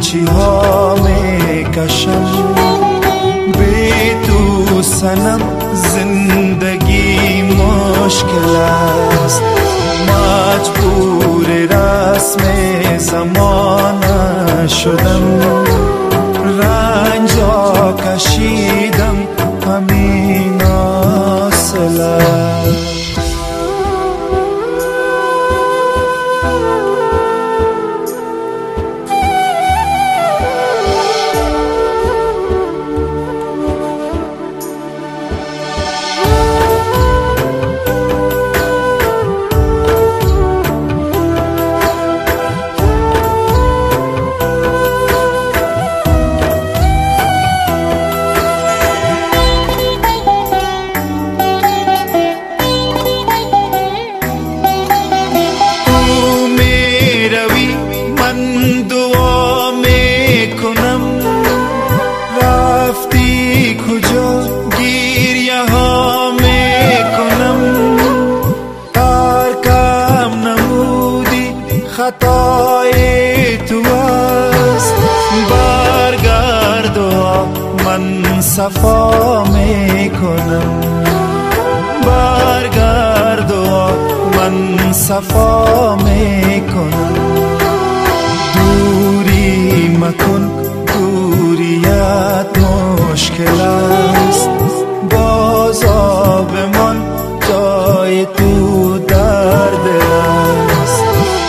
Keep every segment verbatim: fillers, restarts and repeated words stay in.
چی ها می کشم، بی تو سنم زندگی مشکل است. مجبور رسم زمانه شدم، رنجا کشیدم همین حاصل است. خطای تو است، برگرد و من صفا میکنم، برگرد و من صفا میکنم. دوری مکن، دوریت مشکل است، باز بمان جای تو در دل است.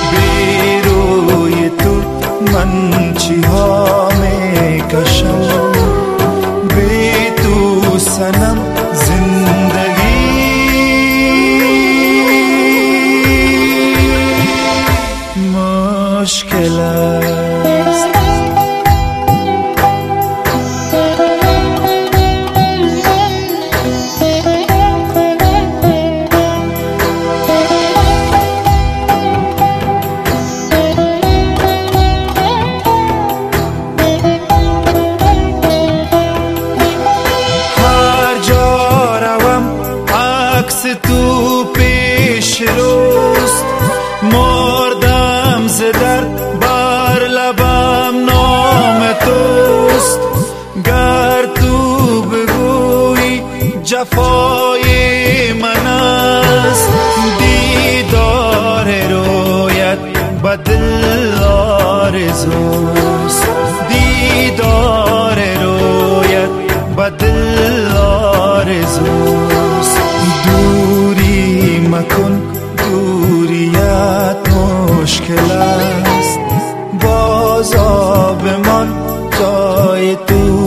من چی ها می کشم، بی تو سنم زندگی مشکل است. تو پیش روست، مردم ز درد، بر لبم نام توست. گر تو بگویی جفای من است، دیدار رویت به دل آرزوست، دیدار رویت به دل آرزوست. دوری مکن، دوریت مشکل است، باز بمان جای تو